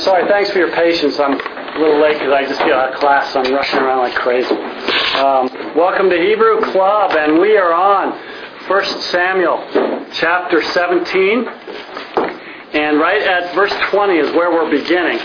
Sorry, thanks for your patience. I'm a little late because I just got out of class, so I'm rushing around like crazy. Welcome to Hebrew Club, and we are on 1 Samuel chapter 17. And right at verse 20 is where we're beginning.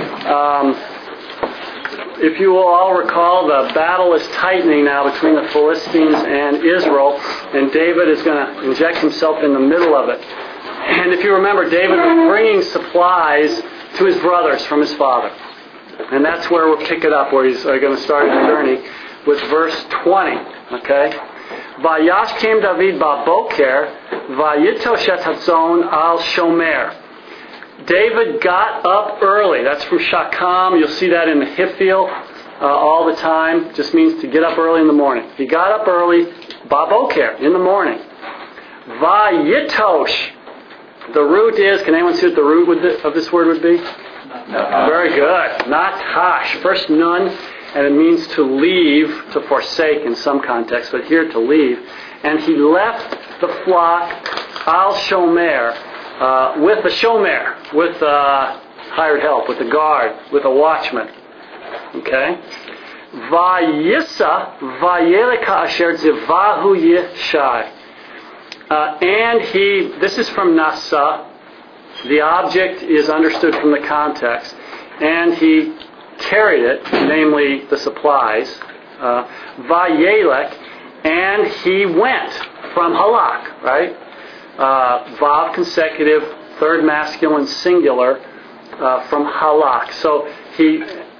If you will all recall, the battle is tightening now between the Philistines and Israel, and David is going to inject himself in the middle of it. And if you remember, David was bringing supplies to his brothers from his father. And that's where we'll pick it up, where he's going to start his journey with verse 20. Okay? Vayash came David ba'boker, vayitosh et hatzon al shomer. David got up early. That's from Shakam. You'll see that in the Hiphil all the time. It just means to get up early in the morning. He got up early, ba'boker, in the morning. Vayitosh. The root is, can anyone see what the root of this word would be? No. Very good. Not tash. First nun, and it means to leave, to forsake in some context, but here to leave. And he left the flock al shomer, with a shomer, with hired help, with a guard, with a watchman. Okay? Vayisa vayeleka asher zivahu yishai. And this is from Nasa. The object is understood from the context. And he carried it, namely the supplies. Vayelek, and he went from halak, right? Vav consecutive, third masculine singular, from halak. So he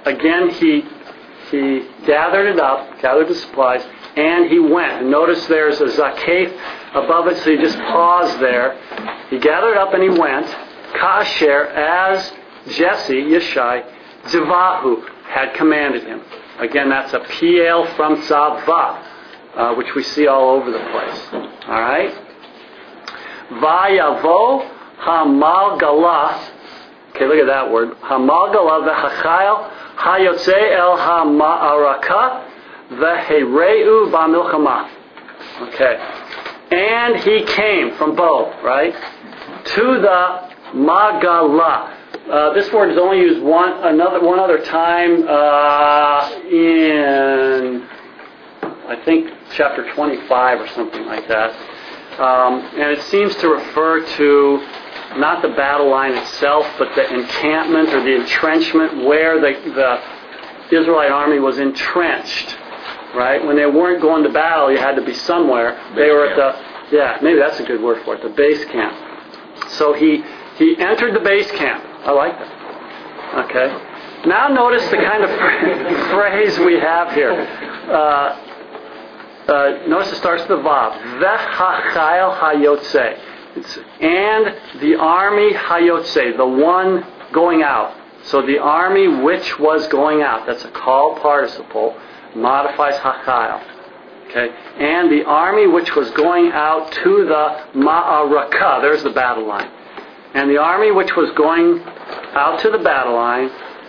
gathered it up, gathered the supplies, and he went. And notice there's a zakef above it, so you just pause there. He gathered up and he went. Kasher, as Jesse, Yishai, Zivahu, had commanded him. Again, that's a PL from Tzava, which we see all over the place. Alright? Vayavo Hamal Galah. Okay, look at that word. Hamal Galah v'hachayel hayotze el hama'araka v'hereu ba'milchama. Okay. And he came from both, right? To the Magala. This word is only used one other time in, I think, chapter 25 or something like that. And it seems to refer to not the battle line itself, but the encampment or the entrenchment where the Israelite army was entrenched. Right? When they weren't going to battle, you had to be somewhere. They were at maybe that's a good word for it, the base camp. So he entered the base camp. I like that. Okay. Now notice the kind of phrase we have here. Notice it starts with the vav. V'hachayel hayotze. And the army hayotze, the one going out. So the army which was going out. That's a call participle. Modifies hachayel. Okay? And the army which was going out to the ma'araka. There's the battle line. And the army which was going out to the battle line,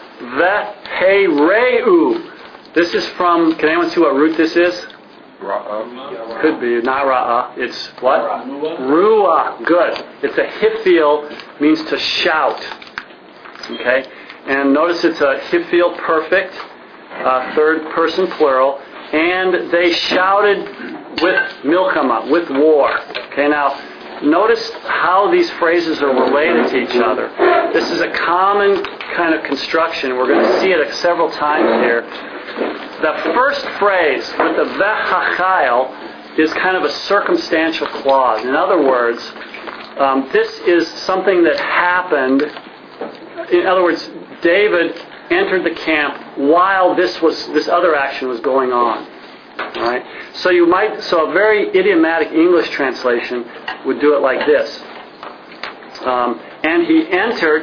ve'hereu. This is from, can anyone see what root this is? Ra'ah. Could be, not ra'ah. It's what? Ruah. Good. It's a hiphil, means to shout. Okay? And notice it's a hiphil perfect, third person plural. And they shouted with milchama, with war. Okay, now, notice how these phrases are related to each other. This is a common kind of construction. We're going to see it several times here. The first phrase with the v'hachayel is kind of a circumstantial clause. In other words, this is something that happened. In other words, David entered the camp while this other action was going on. All right? So a very idiomatic English translation would do it like this. And he entered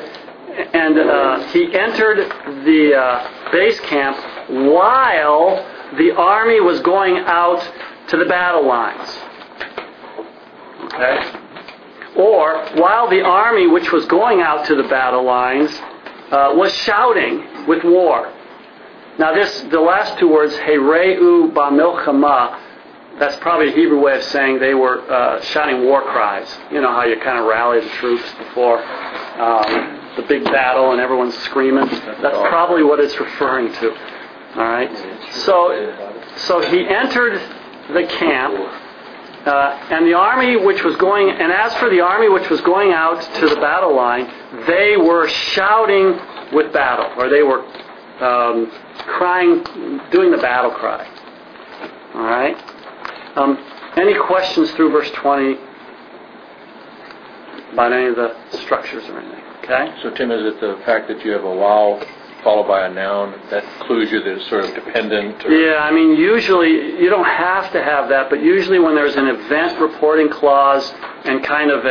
the base camp while the army was going out to the battle lines. Okay? Or while the army which was going out to the battle lines was shouting with war. Now the last two words, hereu ba'milchama, that's probably a Hebrew way of saying they were shouting war cries. You know how you kind of rally the troops before the big battle and everyone's screaming. That's probably what it's referring to. All right. So he entered the camp, and the army which was going. And as for the army which was going out to the battle line, they were shouting with battle, or they were crying, doing the battle cry. All right. Any questions through verse 20 about any of the structures or anything? Okay. So Tim, is it the fact that you have a wow followed by a noun that clues you that it's sort of dependent? Or? Yeah, I mean, usually you don't have to have that, but usually when there's an event reporting clause and kind of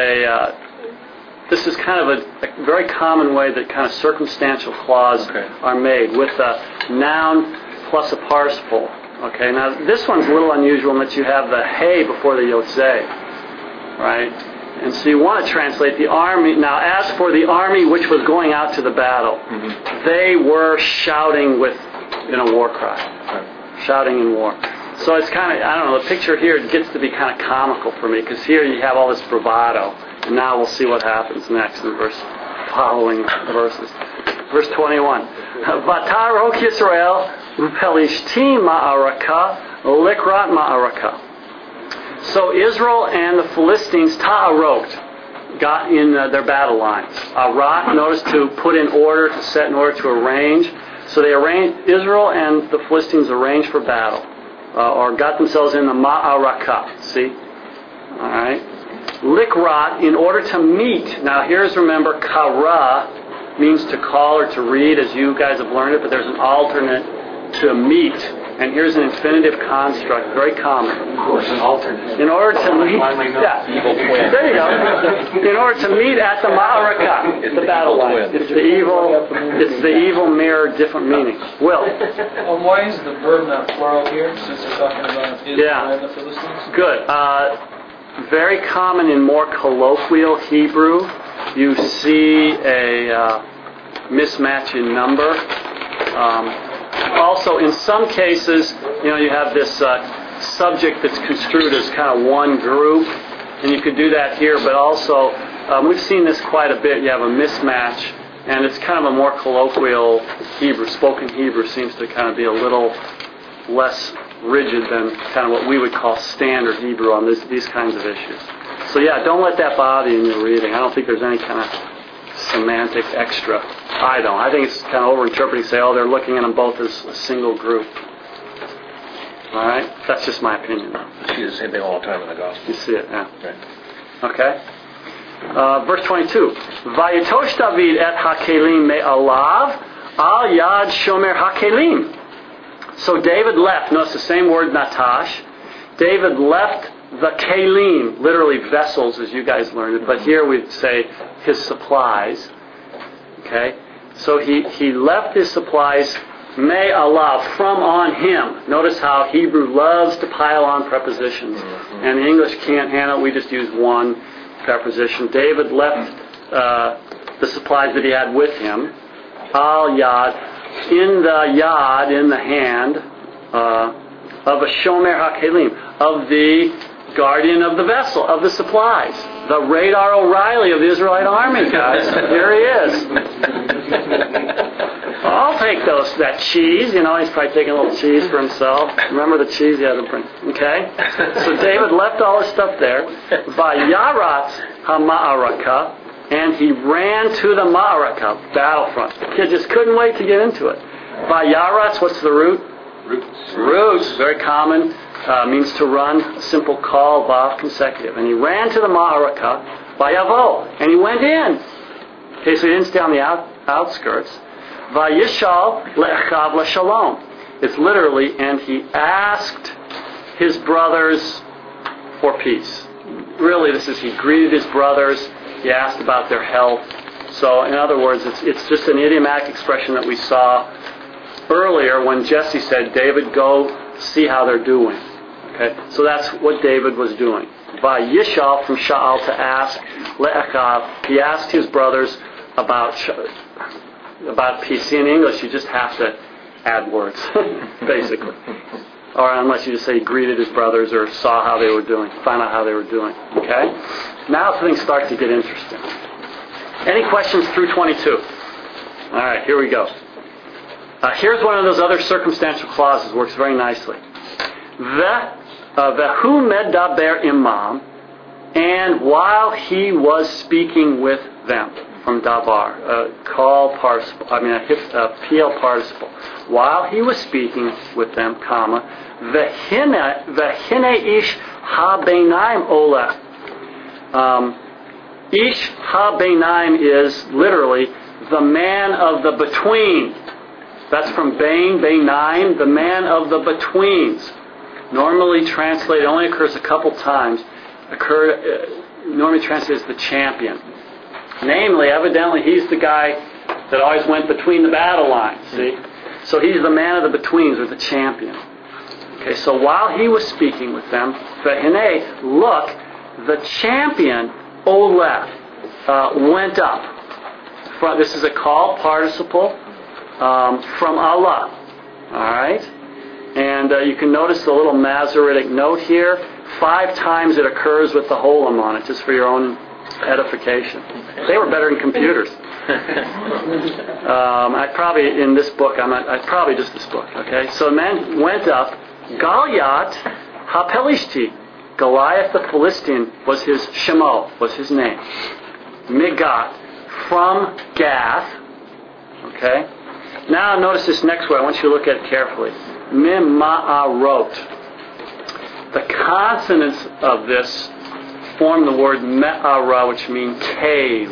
this is kind of a very common way that kind of circumstantial clauses are made with a noun plus a participle. Okay, now this one's a little unusual in that you have the hey before the yotzei, right? And so you want to translate the army. Now, as for the army which was going out to the battle, they were shouting with, war cry, shouting in war. So it's kind of, I don't know, the picture here gets to be kind of comical for me because here you have all this bravado, and now we'll see what happens next in the following verses. Verse 21. Vatarok Yisrael Pelishtim Ma'araka Likrat Ma'araka. So Israel and the Philistines ta'aroked, got in their battle lines. Arak, notice to put in order, to set in order, to arrange. So they arranged, Israel and the Philistines arranged for battle, or got themselves in the ma'araka. See? All right. Likrat, in order to meet. Now here's, remember, kara means to call or to read, as you guys have learned it, but there's an alternate to meet. And here's an infinitive construct, very common. Of course, an alternate. In order to meet, there you go. In order to meet at the ma'araka, the battle line. It's the evil mirror, different meaning. Will. Why is the verb not plural here, since they're talking about Israel and the Philistines? Good. Very common in more colloquial Hebrew. You see a mismatch in number. Also, in some cases, you have this subject that's construed as kind of one group, and you could do that here, but also, we've seen this quite a bit. You have a mismatch, and it's kind of a more colloquial Hebrew. Spoken Hebrew seems to kind of be a little less rigid than kind of what we would call standard Hebrew on these kinds of issues. So yeah, don't let that bother you in your reading. I don't think there's any kind of semantic extra. I don't. I think it's kind of overinterpreting, say, they're looking at them both as a single group. All right? That's just my opinion. You see the same thing all the time in the Gospel. You see it, yeah. Right. Okay? Verse 22. Vayitosh David et hakelim me'alav al yad shomer hakelim. So David left. Notice the same word, natash. David left the kalim, literally vessels, as you guys learned, but here we'd say his supplies. Okay? So he left his supplies, may Allah, from on him. Notice how Hebrew loves to pile on prepositions. And the English can't handle it. We just use one preposition. David left the supplies that he had with him. Al yad, in the yad, in the hand, of a shomer hakelim, of the guardian of the vessel, of the supplies. The Radar O'Reilly of the Israelite army, guys. Here he is. I'll take that cheese. He's probably taking a little cheese for himself. Remember the cheese he had to bring. Okay? So David left all his stuff there. Vayaratz ha'ma'araka, and he ran to the ma'araka, battlefront. The kid just couldn't wait to get into it. Vayaratz, what's the root? Roots. Very common. Means to run, a simple call, vav, consecutive. And he ran to the ma'araka, vayavo, and he went in. Okay, so he didn't stay on the outskirts. Vayishal le'echav l'shalom. It's literally, and he asked his brothers for peace. Really, he greeted his brothers, he asked about their health. So, in other words, it's just an idiomatic expression that we saw earlier when Jesse said, David, go see how they're doing. Okay, so that's what David was doing. Vayishal, from Sha'al, to ask, le'echav, he asked his brothers about peace. See, in English, you just have to add words, basically. Or unless you just say he greeted his brothers or saw how they were doing, find out how they were doing. Okay? Now things start to get interesting. Any questions through 22? All right, here we go. Here's one of those other circumstantial clauses. Works very nicely. Vehu medaber imam, and while he was speaking with them, from dabar, a PL participle. While he was speaking with them, comma, vehine ish ha-beinaim oleh. Ish ha-beinaim is literally the man of the between. That's from Bain, Beinaim, the man of the betweens. Normally translated, only occurs a couple times. Normally translated as the champion. Namely, evidently, he's the guy that always went between the battle lines. See, so he's the man of the betweens, or the champion. Okay, so while he was speaking with them, Vehine, look, the champion Oleh went up. This is a call participle. From Allah. Alright? And you can notice the little Masoretic note here. 5 times it occurs with the holum on it, just for your own edification. They were better in computers. In this book, probably just this book, okay? So the man went up. Goliath HaPelishti. Goliath the Philistine was his Shemo, was his name. Migat, from Gath. Okay? Now notice this next word. I want you to look at it carefully. Mima'arot. The consonants of this form the word me'ara, which means cave.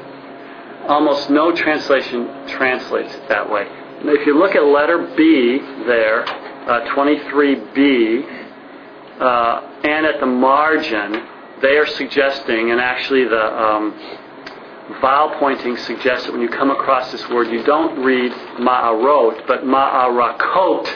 Almost no translation translates it that way. If you look at letter B there, 23B, and at the margin, they are suggesting, and actually the vowel pointing suggests that when you come across this word, you don't read ma'arot, but ma'arakot.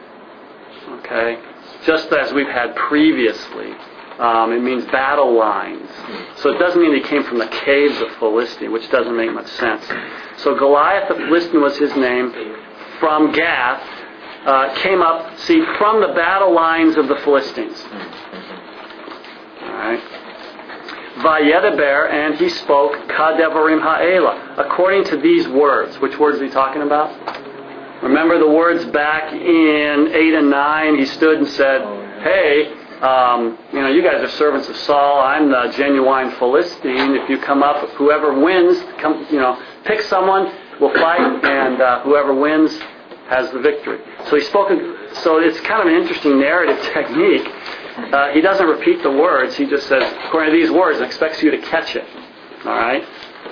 Okay? Just as we've had previously. It means battle lines. So it doesn't mean he came from the caves of Philistia, which doesn't make much sense. So Goliath the Philistine was his name. From Gath, came up, from the battle lines of the Philistines. Alright? Vayedaber, and he spoke kadevarim ha'ela, according to these words. Which words are he talking about? Remember the words back in 8 and 9? He stood and said, hey, you guys are servants of Saul. I'm the genuine Philistine. If you come up, whoever wins, pick someone, we'll fight, and whoever wins has the victory. So he spoke. So it's kind of an interesting narrative technique. He doesn't repeat the words. He just says, according to these words, and expects you to catch it. All right?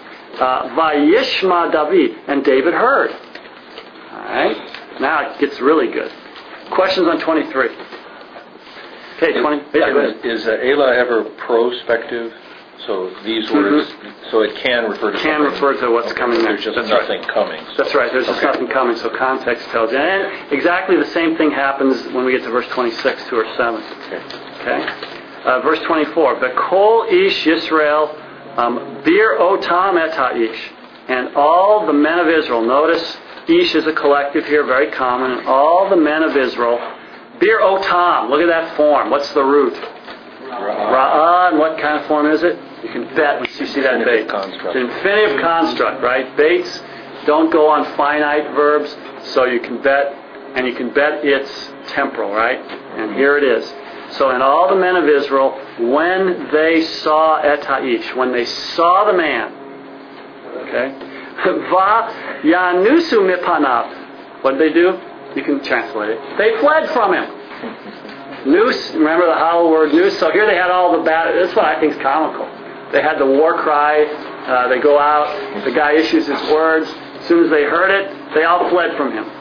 Vayishma David, and David heard. All right? Now it gets really good. Questions on 23. Okay, 20. Yeah, go ahead. Is Elah ever prospective? So these words, so it can refer to something. Can refer to what's coming next. There's just nothing coming. That's right. There's just nothing coming. So context tells you. And exactly the same thing happens when we get to verse 26, 2 or 7. Okay. Verse 24. V'kol ish Yisrael bir otam et ha'ish. And all the men of Israel. Notice ish is a collective here, very common. And all the men of Israel. Bir otam. Look at that form. What's the root? Ra'ah. And what kind of form is it? You can bet when you see that bait. It's an infinitive construct, right? Baits don't go on finite verbs, so you can bet, and you can bet it's temporal, right? And here it is. So, and all the men of Israel, when they saw et ha'ish, when they saw the man, okay? Va yanusu mipanav. What did they do? You can translate it. They fled from him. Noose, remember the hollow word noose? So here they had all the bad. This is what I think is comical. They had the war cry. They go out. The guy issues his words. As soon as they heard it, they all fled from him.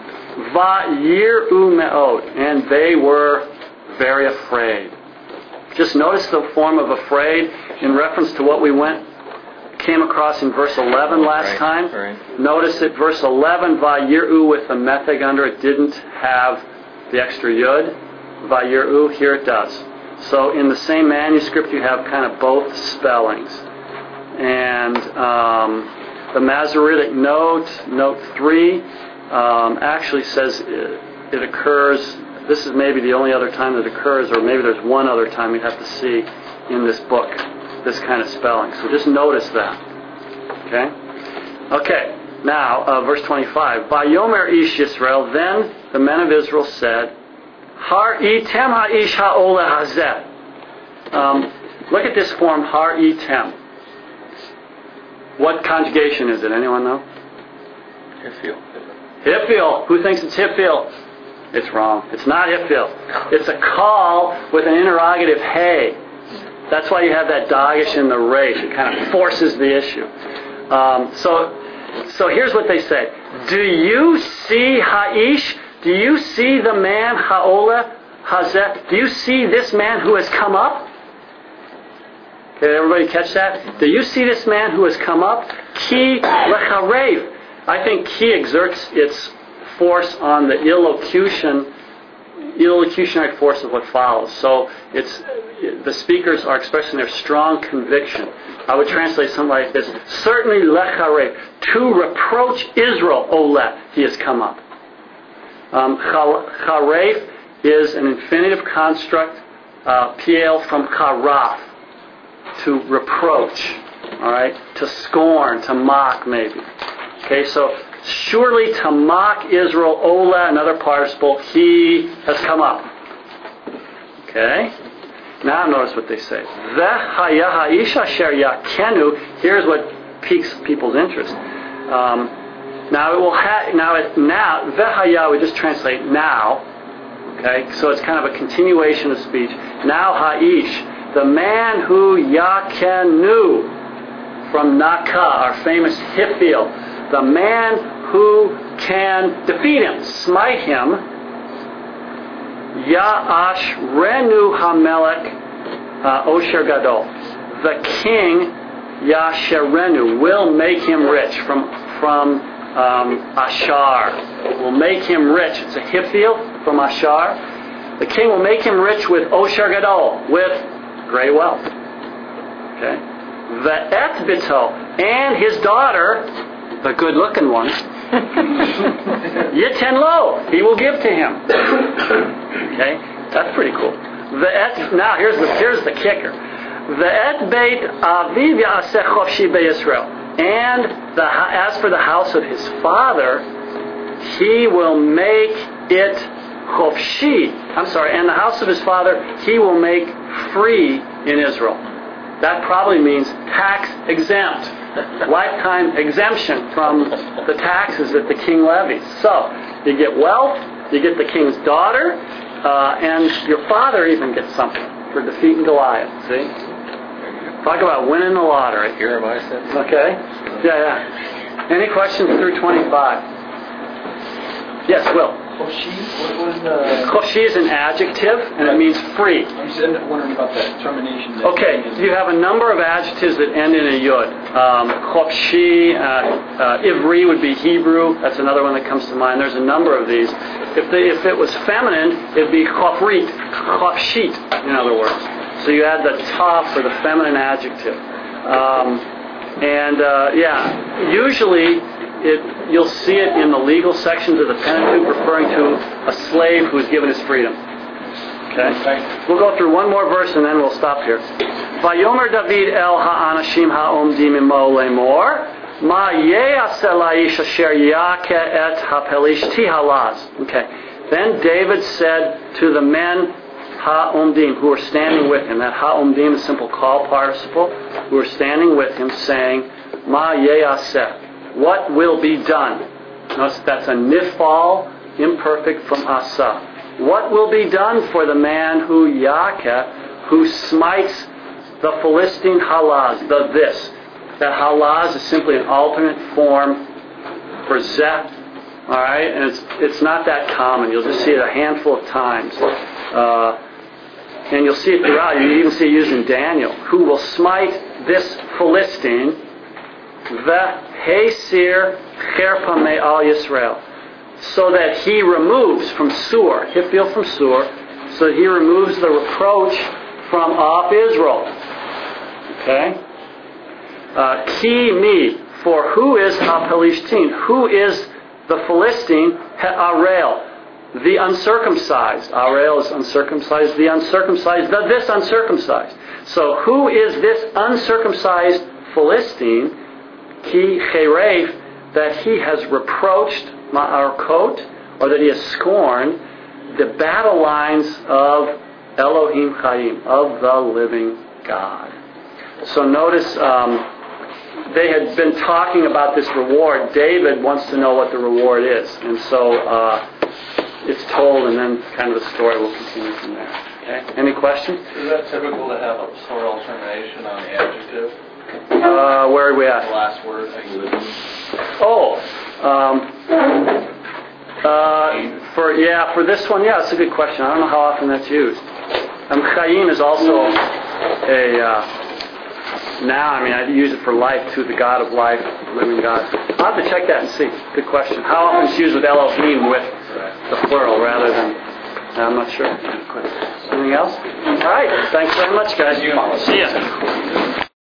Va'yiru me'od, and they were very afraid. Just notice the form of afraid in reference to what we came across in verse 11 last time. Right. Notice that verse 11, Va'yiru with the metheg under it didn't have the extra yud. Va'yiru, here it does. So in the same manuscript you have kind of both spellings. And the Masoretic note 3, actually says it occurs, this is maybe the only other time that occurs, or maybe there's one other time you'd have to see in this book, this kind of spelling. So just notice that. Okay. Now, verse 25. Vayomer ish Yisrael. Then the men of Israel said, Har item ha'ish ha'oleh hazeh. Look at this form, har item. What conjugation is it? Anyone know? Hifil. Who thinks it's Hifil? It's wrong. It's not Hifil. It's a call with an interrogative hey. That's why you have that dagish in the resh. It kind of forces the issue. So here's what they say. Do you see ha'ish? Do you see the man ha'oleh hazeh? Do you see this man who has come up? Did everybody catch that? Do you see this man who has come up? Ki lecharev. I think ki exerts its force on the illocutionary force of what follows. So the speakers are expressing their strong conviction. I would translate something like this. Certainly lecharev. To reproach Israel, Oleh, he has come up. Charev is an infinitive construct, piel from karaf. To reproach, all right, to scorn, to mock, maybe. Okay, so surely to mock Israel, Ola, another participle, he has come up. Okay, now notice what they say. Here's what piques people's interest. Now it will now vehaya we just translate now. Okay, so it's kind of a continuation of speech. Now ha'ish. The man who Yakenu from Naka, our famous Hifil, the man who can defeat him, smite him, Ya'ash Renu Hamelech Osher Gadol. The king Yasherenu will make him rich from Ashar. Will make him rich. It's a Hifil from Ashar. The king will make him rich with Osher Gadol, with great wealth. Okay. Ve'et bito, and his daughter, the good-looking one, Yiten lo, he will give to him. Okay, that's pretty cool. Ve'et, now here's the kicker. Ve'et beit aviv ya'aseh chofshi beYisrael, and as for the house of his father, he will make it chofshi. And the house of his father, he will make free in Israel. That probably means tax exempt, lifetime exemption from the taxes that the king levies. So you get wealth, you get the king's daughter, and your father even gets something for defeating Goliath. See? Talk about winning the lottery. Here am I sent. Okay? Yeah. Any questions through 25? Yes, Will. Chofshi is an adjective, and it means free. I'm just wondering about that termination. Okay, you have a number of adjectives that end in a yud. Chofshi, ivri would be Hebrew. That's another one that comes to mind. There's a number of these. If it was feminine, it'd be chofrit, chofshit, in other words. So you add the ta for the feminine adjective. Usually you'll see it in the legal sections of the Pentateuch referring to a slave who's given his freedom. Okay? We'll go through one more verse and then we'll stop here. Vayomer David el ha'anashim ha'omdim imo lemor ma ye'aseh la'ish asher ya'akeh et ha'pelishti halaz. Okay. Then David said to the men ha'omdim who were standing with him. That ha'omdim is a simple call participle. Who were standing with him saying, ma ye'aseh. What will be done? Notice that's a nifal, imperfect from asa. What will be done for the man who Yakeh, who smites the Philistine halaz, the this? That halaz is simply an alternate form for zeh. All right, and it's not that common. You'll just see it a handful of times, and you'll see it throughout. You even see it used in Daniel. Who will smite this Philistine? The Hesir Cherpa Me'al Yisrael, so that he removes from Sur, Hifil from Sur, so that he removes the reproach from off Israel. Okay? Ki mi, for who is HaPelishtin? Who is the Philistine? Ha'arel, the uncircumcised. Arel is uncircumcised, the uncircumcised, this uncircumcised. So who is this uncircumcised Philistine? Ki cheref, that he has reproached ma'arkot, or that he has scorned the battle lines of Elohim Chaim, of the living God. So notice they had been talking about this reward. David wants to know what the reward is. And so it's told, and then kind of the story will continue from there. Okay? Any questions? Is that typical to have a plural termination on the adjective? Where are we at? The last word. For this one, yeah, it's a good question. I don't know how often that's used. Chaim is also a noun. I mean, I use it for life too, the God of life, living God. I'll have to check that and see. Good question. How often it's used with Elohim with the plural rather than... I'm not sure. Anything else? All right. Thanks very much, guys. See ya.